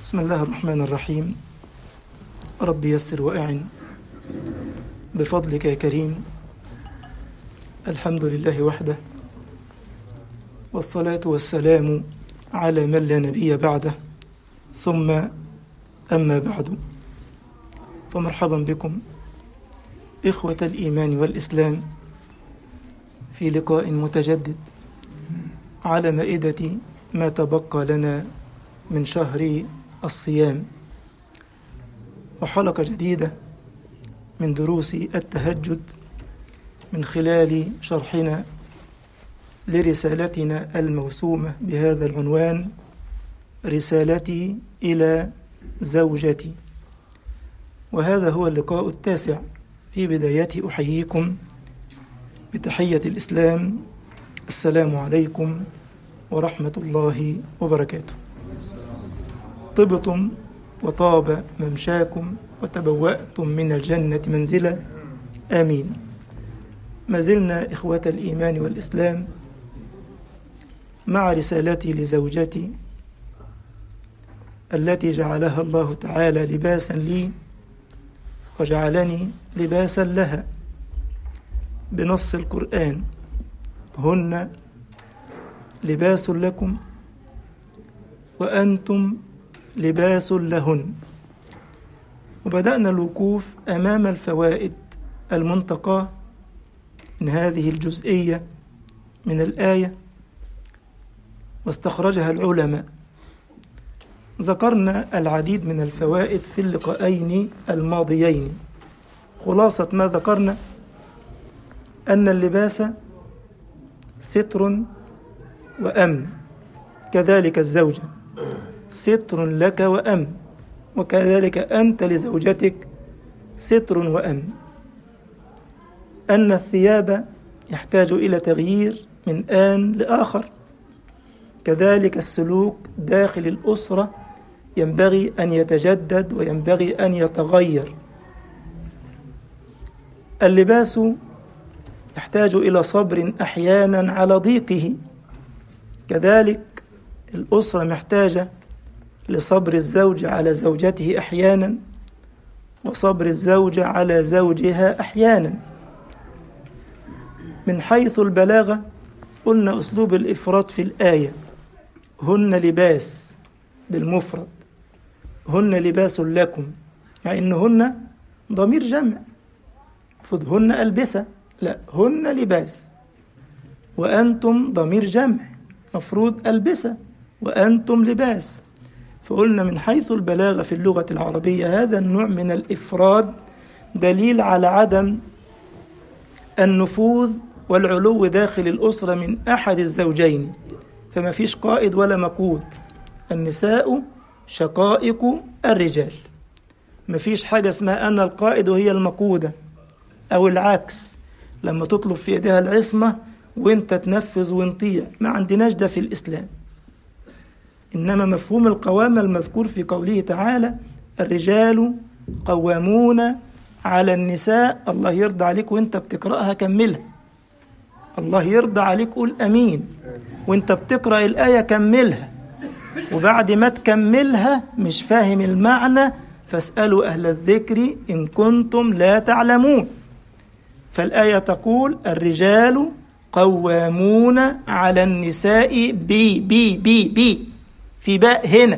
بسم الله الرحمن الرحيم. رب يسر وأعن بفضلك يا كريم. الحمد لله وحده، والصلاة والسلام على من لا نبي بعده، ثم أما بعد، فمرحبا بكم إخوة الإيمان والإسلام في لقاء متجدد على مائدة ما تبقى لنا من شهر الصيام، وحلقة جديدة من دروس التهجد من خلال شرحنا لرسالتنا الموسومة بهذا العنوان: رسالتي إلى زوجتي. وهذا هو اللقاء التاسع. في بدايته أحييكم بتحية الإسلام: السلام عليكم ورحمة الله وبركاته. طبتم وطاب ممشاكم وتبوأتم من الجنة منزلا، آمين. ما زلنا إخوة الإيمان والإسلام مع رسالتي لزوجتي التي جعلها الله تعالى لباسا لي وجعلني لباسا لها بنص القرآن: هن لباس لكم وأنتم لباس لهن. وبدأنا الوقوف أمام الفوائد المنتقاة من هذه الجزئية من الآية، واستخرجها العلماء. ذكرنا العديد من الفوائد في اللقاءين الماضيين. خلاصة ما ذكرنا أن اللباس ستر وأمن، كذلك الزوجة ستر لك وأمن، وكذلك أنت لزوجتك ستر وأمن. أن الثياب يحتاج إلى تغيير من آن لآخر، كذلك السلوك داخل الأسرة ينبغي أن يتجدد وينبغي أن يتغير. اللباس يحتاج إلى صبر أحيانا على ضيقه، كذلك الأسرة محتاجة لصبر الزوج على زوجته أحيانا، وصبر الزوجة على زوجها أحيانا. من حيث البلاغة قلنا أسلوب الإفراد في الآية: هن لباس بالمفرد، هن لباس لكم، مع إن هن ضمير جمع، المفروض هن ألبسة، لا، هن لباس. وأنتم ضمير جمع، مفروض ألبسة، وأنتم لباس. فقلنا من حيث البلاغة في اللغة العربية هذا النوع من الإفراد دليل على عدم النفوذ والعلو داخل الأسرة من أحد الزوجين، فما فيش قائد ولا مقود. النساء شقائق الرجال، ما فيش حاجة اسمها أنا القائد وهي المقودة، أو العكس، لما تطلب في يدها العصمة وانت تنفذ ونطيع. ما عندناش ده في الإسلام. إنما مفهوم القوامة المذكور في قوله تعالى: الرجال قوامون على النساء. الله يرضى عليك وانت بتقرأها كملها، الله يرضى عليك قول أمين وانت بتقرأ الآية كملها، وبعد ما تكملها مش فاهم المعنى فاسألوا أهل الذكر إن كنتم لا تعلمون. فالآية تقول: الرجال قوامون على النساء بي في باء هنا،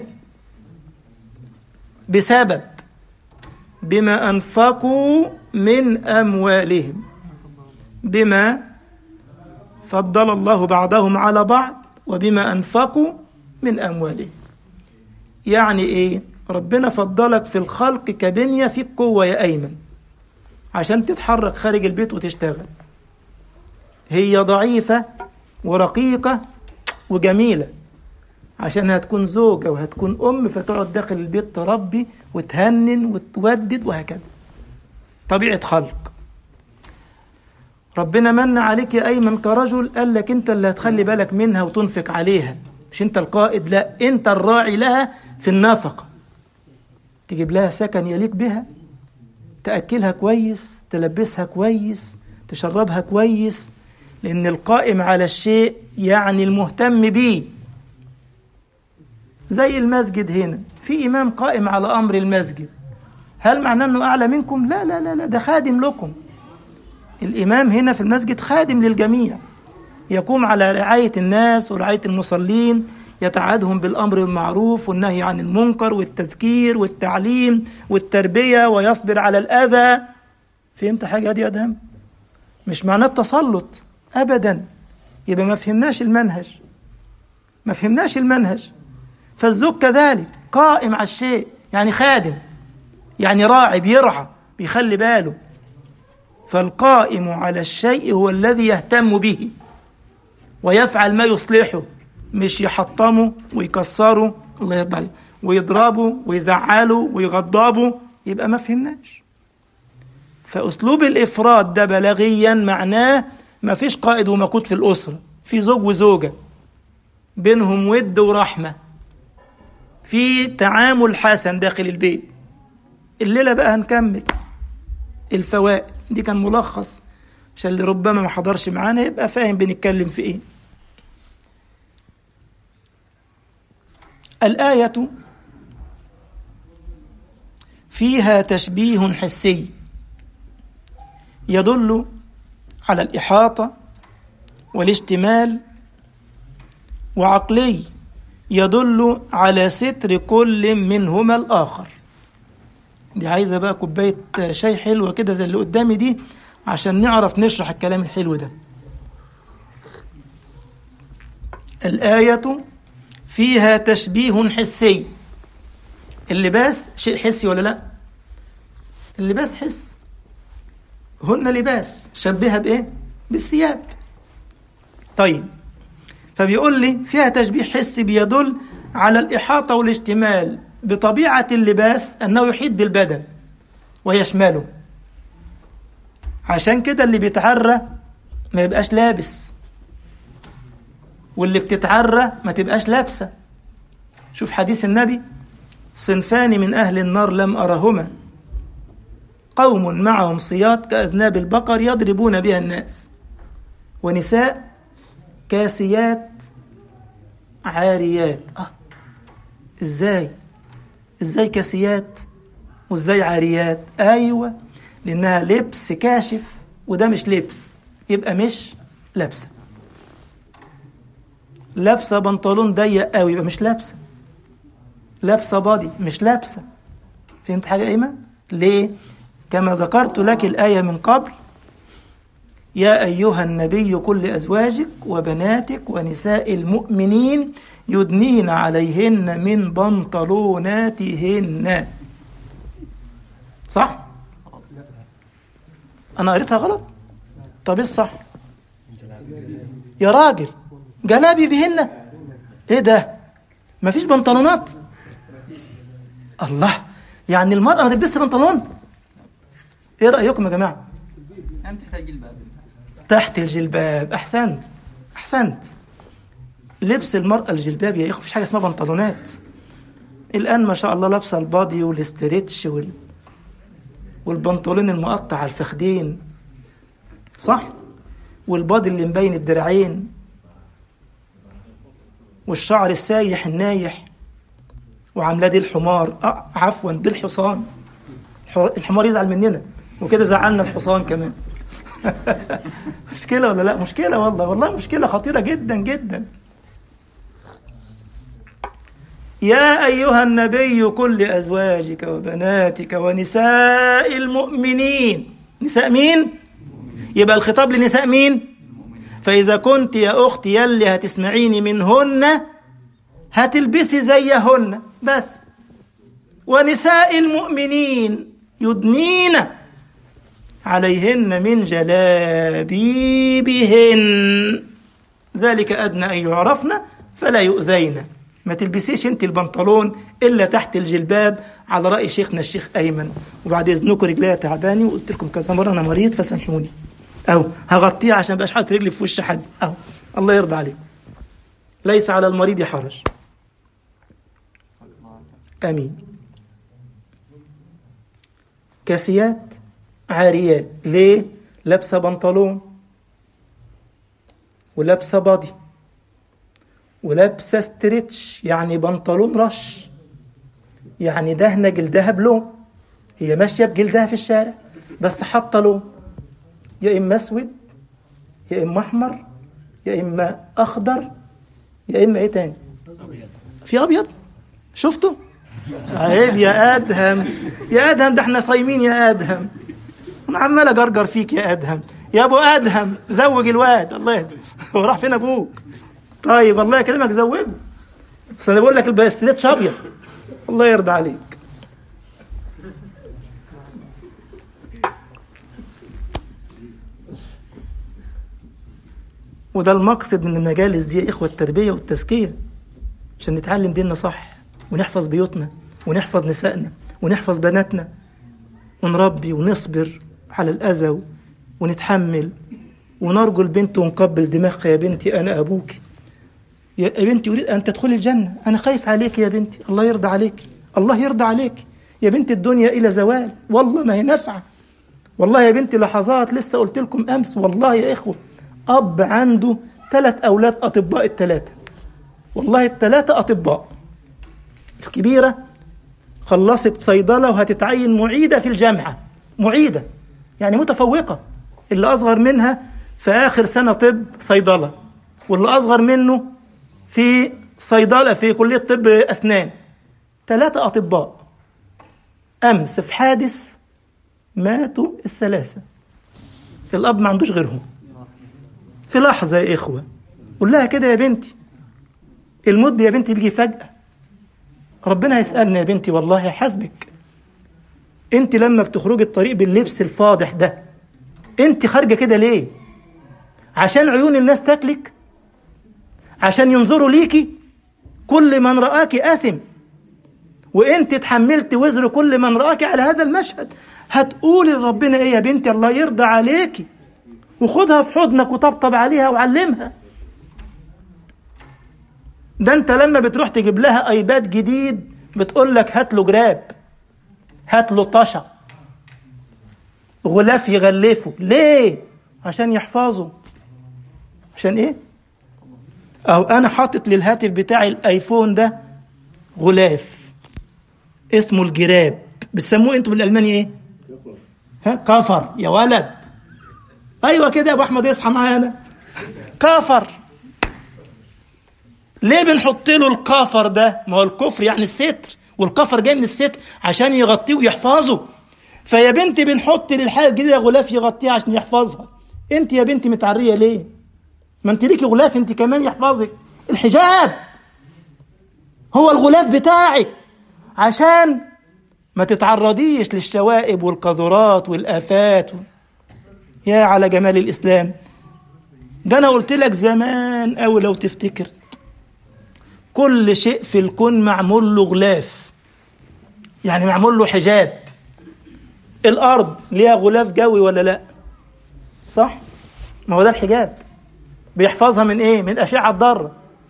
بسبب بما أنفقوا من أموالهم، بما فضل الله بعضهم على بعض، وبما أنفقوا من أموالهم. يعني إيه؟ ربنا فضلك في الخلق كبنية فيك قوة يا أيمن عشان تتحرك خارج البيت وتشتغل. هي ضعيفة ورقيقة وجميلة عشان هتكون زوجة وهتكون أم، فتقعد داخل البيت تربي وتهنن وتودد وهكذا، طبيعة خلق. ربنا من عليك يا أيمن كرجل، قال لك أنت اللي هتخلي بالك منها وتنفق عليها، مش أنت القائد، لا، أنت الراعي لها في النفقة. تجيب لها سكن يليق بها، تأكلها كويس، تلبسها كويس، تشربها كويس، لأن القائم على الشيء يعني المهتم بيه. زي المسجد هنا في إمام قائم على أمر المسجد، هل معناه أنه أعلى منكم؟ لا لا لا لا، ده خادم لكم. الإمام هنا في المسجد خادم للجميع، يقوم على رعاية الناس ورعاية المصلين، يتعهدهم بالأمر بالمعروف والنهي عن المنكر والتذكير والتعليم والتربية، ويصبر على الأذى. فهمت حاجة دي أدهم؟ مش معناه التسلط أبدا، يبقى ما فهمناش المنهج. فالزوج كذلك قائم على الشيء، يعني خادم، يعني راعي، بيرعى، بيخلي باله. فالقائم على الشيء هو الذي يهتم به ويفعل ما يصلحه، مش يحطمه ويكسره، الله يرضى عليه، ويضربه ويزعله ويغضبه، يبقى ما فهمناش. فأسلوب الإفراد ده بلاغيا معناه ما فيش قائد ومقود في الأسرة، في زوج وزوجة بينهم ود ورحمة، في تعامل حسن داخل البيت. الليلة بقى هنكمل الفوائد دي، كان ملخص عشان اللي ربما ما حضرش معانا يبقى فاهم بنتكلم في ايه. الآية فيها تشبيه حسي يدل على الإحاطة والاشتمال، وعقلي يدل على ستر كل منهما الآخر. دي عايزة بقى كوباية شاي حلوة كده زي اللي قدامي دي عشان نعرف نشرح الكلام الحلو ده. الآية فيها تشبيه حسي. اللباس شيء حسي ولا لا؟ اللباس حس، هن لباس، شبهها بإيه؟ بالثياب. طيب، فبيقول لي فيها تشبيه حسي بيدل على الإحاطة والاشتمال. بطبيعة اللباس أنه يحيط بالبدن ويشمله، عشان كده اللي بيتعرى ما يبقاش لابس، واللي بتتعرى ما تبقاش لابسة. شوف حديث النبي: صنفان من أهل النار لم أرهما، قوم معهم صياط كأذناب البقر يضربون بها الناس، ونساء كاسيات عاريات. ازاي كاسيات وازاي عاريات؟ ايوه، لانها لبس كاشف وده مش لبس، يبقى مش لابسه. لابسه بنطلون ضيق قوي يبقى مش لابسه. لابسه بادي مش لابسه. فهمت حاجه ايمن؟ ليه؟ كما ذكرت لك الايه من قبل: يا ايها النبي قل لازواجك وبناتك ونساء المؤمنين يدنين عليهن من بنطلوناتهن. صح؟ أنا قريتها غلط؟ طب إيه الصح؟ يا راجل، جلابي بهن. إيه ده؟ مفيش بنطلونات؟ الله، يعني المرأة ما تلبسش بنطلون؟ إيه رأيكم يا جماعة؟ تحت الجلباب. أحسنت. لبس المرأة الجلباب يا إخوة، مفيش حاجة اسمها بنطلونات. الآن ما شاء الله لابسة البادي والاستريتش والبنطلون المقطع على الفخدين، صح؟ والبادي اللي مبين الدراعين، والشعر السايح النايح، وعاملاه دي الحمار، عفوا دي الحصان. الحمار يزعل مننا وكده زعلنا الحصان كمان. مشكلة ولا لا؟ مشكلة والله مشكلة خطيرة جدا جدا. يا أيها النبي قل لأزواجك وبناتك ونساء المؤمنين. نساء مين؟ يبقى الخطاب لنساء مين؟ فإذا كنت يا أختي يلي هتسمعيني منهن هتلبسي زيهن بس. ونساء المؤمنين يدنين عليهن من جلابيبهن ذلك أدنى أن يعرفن فلا يؤذين. ما تلبسيش انت البنطلون الا تحت الجلباب، على راي شيخنا الشيخ ايمن. وبعد اذنكم رجليا تعباني وقلت لكم كذا مره انا مريض فسامحوني، او هغطيها عشان مبقاش حاطط رجلي في وش حد، او الله يرضى عليك. ليس على المريض حرج. امين. كاسيات عاريات. ليه؟ لابسه بنطلون ولابسه بادي ولابسه ستريتش، يعني بنطلون رش يعني دهنة جلدها بلون، هي ماشية بجلدها في الشارع بس حاطة لون، يا إما أسود يا إما أحمر يا إما أخضر يا إما إيه تاني؟ في أبيض. شفتوا؟ عيب يا أدهم، يا أدهم، ده احنا صايمين يا أدهم، أنا عمال أجرجر فيك يا أدهم، يا أبو أدهم زوج الواد، الله يهديه، هو راح فين أبوك؟ طيب الله يكرمك زوجه، بس أنا بقول لك الباستريتش أبيض، الله يرضى عليك. وده المقصد من المجالس دي يا إخوة، التربية والتزكية، عشان نتعلم ديننا صح ونحفظ بيوتنا ونحفظ نسائنا ونحفظ بناتنا ونربي ونصبر على الأذى ونتحمل ونرجو البنت ونقبل دماغها، يا بنتي أنا أبوك، يا بنتي أريد أن تدخلي الجنة، أنا خايف عليك يا بنتي، الله يرضى عليك، الله يرضى عليك يا بنتي، الدنيا إلى زوال والله ما هي نافعة، والله يا بنتي لحظات، لسه قلت لكم أمس والله يا إخوة، أب عنده 3 أولاد أطباء، ال3 والله ال3 أطباء، الكبيرة خلصت صيدلة وهتتعين معيدة في الجامعة، معيدة يعني متفوقة، اللي أصغر منها في آخر سنة طب صيدلة، واللي أصغر منه في صيدلة في كلية طب أسنان، 3 أطباء. أمس في حادث ماتوا ال3، الأب ما عندوش غيرهم في لحظة يا إخوة. قول لها كده يا بنتي، الموت يا بنتي بيجي فجأة، ربنا يسألنا يا بنتي والله حسبك. انت لما بتخرجي الطريق باللبس الفاضح ده، انت خارجة كده ليه؟ عشان عيون الناس تاكلك؟ عشان ينظروا ليكي؟ كل من رآك آثم، وانت تحملت وزر كل من رآك على هذا المشهد. هتقولي لربنا ايه يا بنتي؟ الله يرضى عليكي، وخدها في حضنك وطبطب عليها وعلمها. ده انت لما بتروح تجيب لها ايباد جديد بتقول لك هات له جراب، هات له طشة، غلاف يغلفه، ليه؟ عشان يحفظه. عشان ايه؟ اهو انا حاطط للهاتف بتاعي الايفون ده غلاف اسمه الجراب، بتسموه انتوا بالالماني ايه؟ ها، كفر يا ولد. ايوه كده يا ابو احمد، اصحى معانا، كفر. ليه بنحط له الكفر ده؟ ما هو الكفر يعني الستر، والكفر جاي من الستر عشان يغطيه ويحفظه. فيا بنتي بنحط للحاجه الجديده غلاف يغطيها عشان يحفظها. انت يا بنتي متعريه ليه؟ ما انت ليكي غلاف انت كمان يحفظك. الحجاب هو الغلاف بتاعك عشان ما تتعرضيش للشوائب والقذرات والآفات. يا على جمال الإسلام. ده أنا قلت لك زمان أو لو تفتكر، كل شيء في الكون معمول له غلاف، يعني معمول له حجاب. الأرض ليها غلاف جوي ولا لا؟ صح؟ ما هو ده الحجاب، بيحفظها من إيه؟ من أشعة ضارة،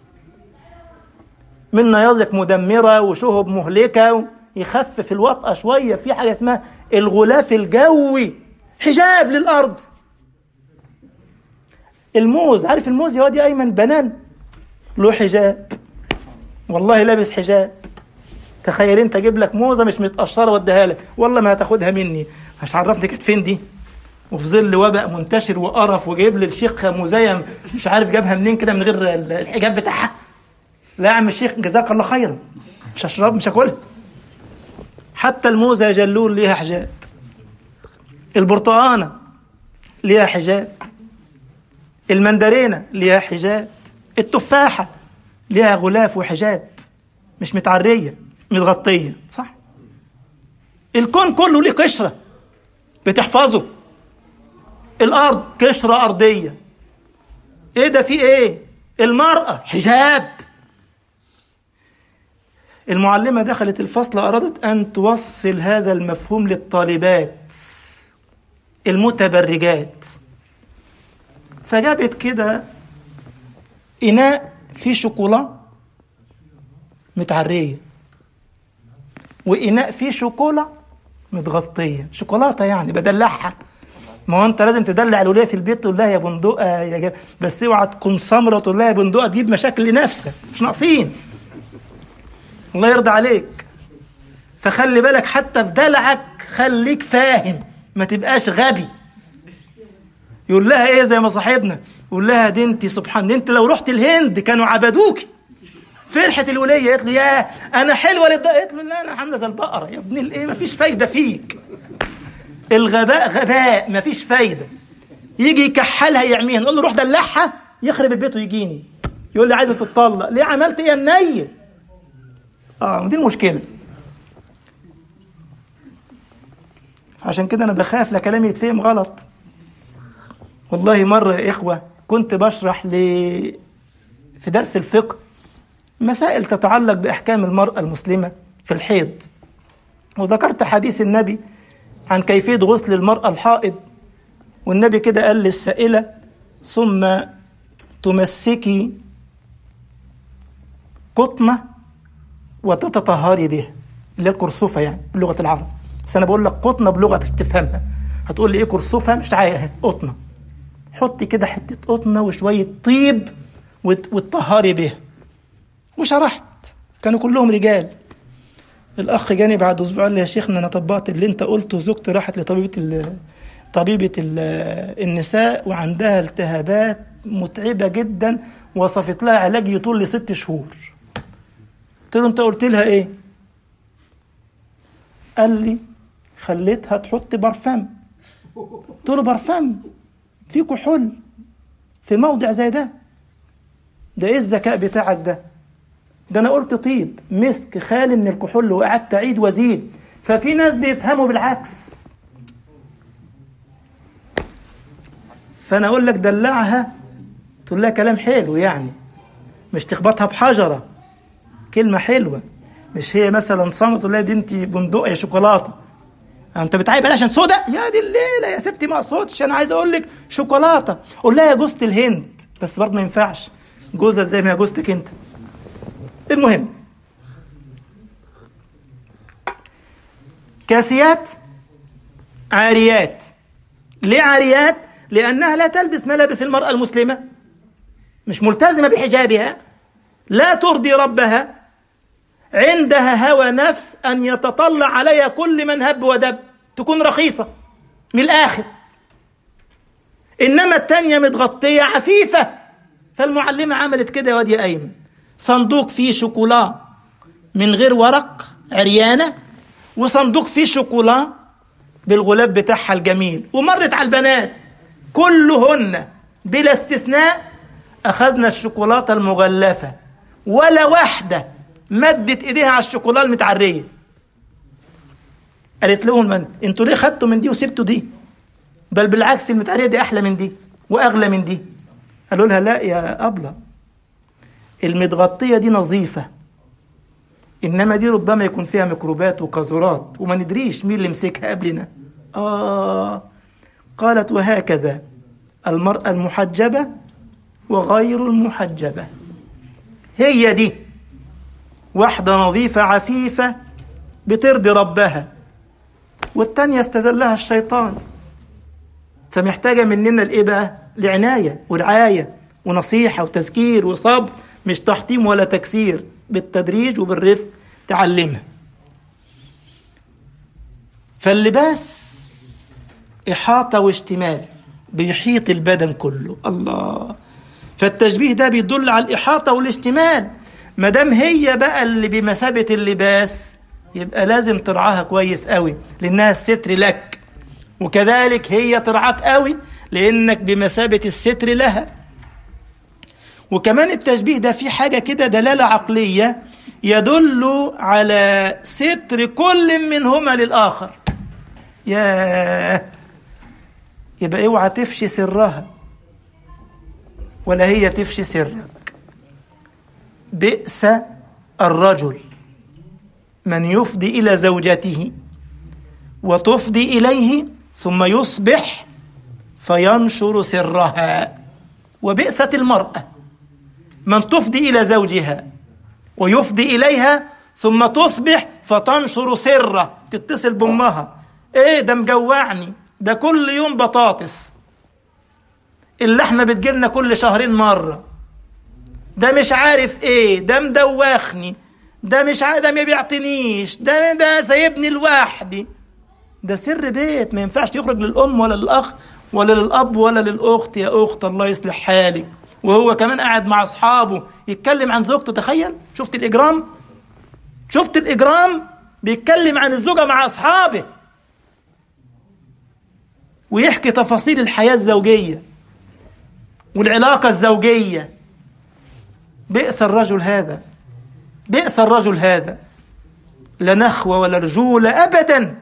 من نيازك مدمرة وشهب مهلكة، يخفف الوطأة شوية. في حاجة اسمها الغلاف الجوي، حجاب للأرض. الموز، عارف الموز يا وادي أيمن؟ بنان له حجاب، والله لابس حجاب. تخيل انت اجيب لك موزة مش متقشرة واديها لك، والله ما هتاخدها مني، مش عرفني كانت فين دي، وفي ظل وباء منتشر وقرف، وجايب لي الشيخ موزية مش عارف جابها منين كده من غير الحجاب بتاعها. لا يا عم الشيخ جزاك الله خيرا، مش هشرب، مش هاكلها. حتى الموزة يا جلول ليها حجاب، البرتقانة ليها حجاب، المندرينة ليها حجاب، التفاحة ليها غلاف وحجاب، مش متعرية، متغطية. صح؟ الكون كله ليه قشرة بتحفظه. الأرض قشرة أرضية. إيه ده؟ في إيه؟ المرأة حجاب. المعلمة دخلت الفصل، أرادت أن توصل هذا المفهوم للطالبات المتبرجات، فجابت كده إناء فيه شوكولا متعرية، وإناء فيه شوكولا متغطية، شوكولاتة يعني بدلعها. ما هو أنت لازم تدلع الولية في البيت، تقول لها يا بندقة يا بس اوعى تكون سمرة وتقول لها يا بندقة، تجيب مشاكل لنفسك، مش ناقصين. الله يرضى عليك. فخلي بالك حتى في دلعك خليك فاهم، ما تبقاش غبي. يقول لها ايه زي ما صاحبنا يقول لها دي انت سبحان انت لو رحت الهند كانوا عبدوكي. فرحة الولية قالت له يا انا حلوة قالت له لا انا عاملة زي البقرة يا ابن الايه، ما فيش فايدة فيك. الغباء غباء، ما فيش فايدة. يجي يكحلها يعميها، نقول له روح دلعها يخرب البيت ويجيني يقول لي عايزة تتطلق. ليه عملت ايه يا منيل؟ دي المشكلة. عشان كده انا بخاف لا كلامي يتفهم غلط. والله مرة يا إخوة كنت بشرح في درس الفقه مسائل تتعلق بأحكام المرأة المسلمة في الحيض، وذكرت حديث النبي عن كيفية غسل المرأة الحائض. والنبي كده قال للسائلة ثم تمسكي قطنة وتتطهري بها، اللي هي الكرسوفة يعني بلغة العرب، بس أنا بقول لك قطنة بلغة تفهمها. هتقول لي إيه كرسوفة؟ مش عايزة قطنة. حطي كده حتة قطنة وشوية طيب وتطهري بها. وشرحت، كانوا كلهم رجال. الأخ جاني بعد أسبوع قال لي يا شيخنا أنا طبقت اللي أنت قلته، زوجتي راحت طبيبة النساء وعندها التهابات متعبة جدا، وصفت لها علاج يطول لي 6 شهور. قلت له أنت قلت لها إيه؟ قال لي خليتها تحط برفان. قلت له برفان في كحول في موضع زي ده ايه الذكاء بتاعك ده انا قلت طيب مسك خالي من الكحول وقعدت اعيد وازيد. ففي ناس بيفهموا بالعكس. فانا اقول لك دلعها تقول لها كلام حلو، يعني مش تخبطها بحجرة، كلمة حلوة. مش هي مثلا صامت تقول لها دي انت بندق يا شوكولاتة، انت بتعيب عشان سودا يا دي الليله يا ستي، ما اقصدش، انا عايز اقول لك شوكولاته. قول لها يا جوزة الهند، بس برضه ما ينفعش جوزة زي ما هي جوزتك انت. المهم كاسيات عاريات. ليه عاريات؟ لانها لا تلبس ملابس المراه المسلمه، مش ملتزمه بحجابها، لا ترضي ربها، عندها هوى نفس أن يتطلع عليها كل من هب ودب، تكون رخيصة من الآخر. إنما التانية متغطية عفيفة. فالمعلمة عملت كده يا واد يا أيمن، صندوق فيه شوكولا من غير ورق عريانة، وصندوق فيه شوكولا بالغلاف بتاعها الجميل. ومرت على البنات كلهن بلا استثناء أخذنا الشوكولاتة المغلفة، ولا واحدة مدت ايديها على الشوكولاته المتعريه. قالت لهم انتوا ليه خدتوا من دي وسبتوا دي؟ بل بالعكس المتعريه دي احلى من دي واغلى من دي. قالوا لها لا يا ابله، المتغطيه دي نظيفه، انما دي ربما يكون فيها ميكروبات وقاذورات وما ندريش مين اللي مسكها قبلنا. قالت وهكذا المرأة المحجبة وغير المحجبة. هي دي واحدة نظيفة عفيفة بترضي ربها، والتانية استزلها الشيطان. فمحتاجة مننا الإيه بقى؟ العناية ورعاية ونصيحة وتذكير وصبر، مش تحطيم ولا تكسير، بالتدريج وبالرفق تعلمها. فاللباس إحاطة واشتمال، بيحيط البدن كله. الله، فالتشبيه ده بيدل على الإحاطة والاشتمال. مدام هي بقى اللي بمثابة اللباس، يبقى لازم ترعاها كويس قوي لأنها الستر لك، وكذلك هي ترعاك قوي لأنك بمثابة الستر لها. وكمان التشبيه ده فيه حاجة كده دلالة عقلية يدل على ستر كل منهما للآخر. يبقى اوعى تفشي سرها ولا هي تفشي سرك. بئس الرجل من يفضي إلى زوجته وتفضي إليه ثم يصبح فينشر سرها، وبئست المرأة من تفضي إلى زوجها ويفضي إليها ثم تصبح فتنشر سره، تتصل بأمها، إيه ده مجوعني، ده كل يوم بطاطس، اللحمة بتجيلنا كل شهرين مرة، ده مش عارف إيه، ده مدوخني، ده مش ده ما بيعطينيش، ده سايبني لوحدي. ده سر بيت، ما ينفعش يخرج للأم ولا للأخ ولا للأب ولا للأخت. يا أخت الله يصلح حالك، وهو كمان قاعد مع أصحابه يتكلم عن زوجته. تخيل، شفت الإجرام؟ شفت الإجرام؟ بيتكلم عن الزوجة مع أصحابه ويحكي تفاصيل الحياة الزوجية والعلاقة الزوجية. بئس الرجل هذا، بئس الرجل هذا، لا نخوة ولا رجولة أبدا.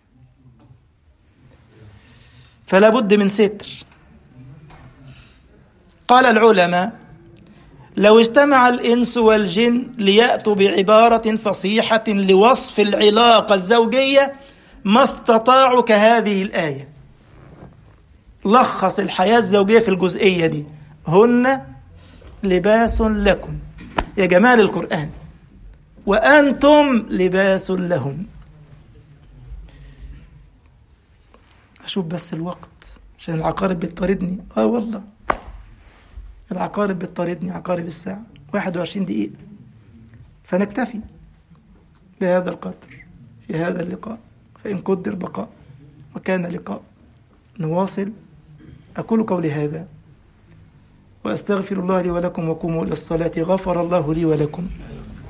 فلا بد من ستر. قال العلماء: لو اجتمع الإنس والجن ليأتوا بعبارة فصيحة لوصف العلاقة الزوجية ما استطاعوا كهذه الآية. لخص الحياة الزوجية في الجزئية دي: هن لباس لكم. يا جمال القرآن، وأنتم لباس لهم. أشوف بس الوقت عشان العقارب بتطاردني. والله العقارب بتطاردني، عقارب الساعة 21 دقيقة. فنكتفي بهذا القدر في هذا اللقاء، فإن قدر بقاء وكان لقاء نواصل. أقول قولي هذا وأستغفر الله لي ولكم، وقوموا إلى الصلاة. غفر الله لي ولكم.